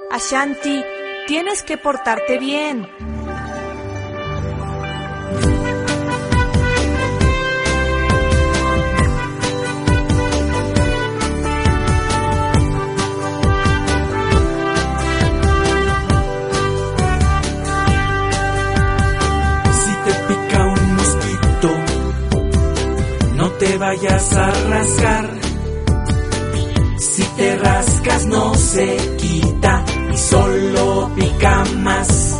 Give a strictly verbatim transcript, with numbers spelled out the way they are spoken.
Ashanti, tienes que portarte bien. Si te pica un mosquito, no te vayas a rascar. Si te rascas no se quita y solo pica más.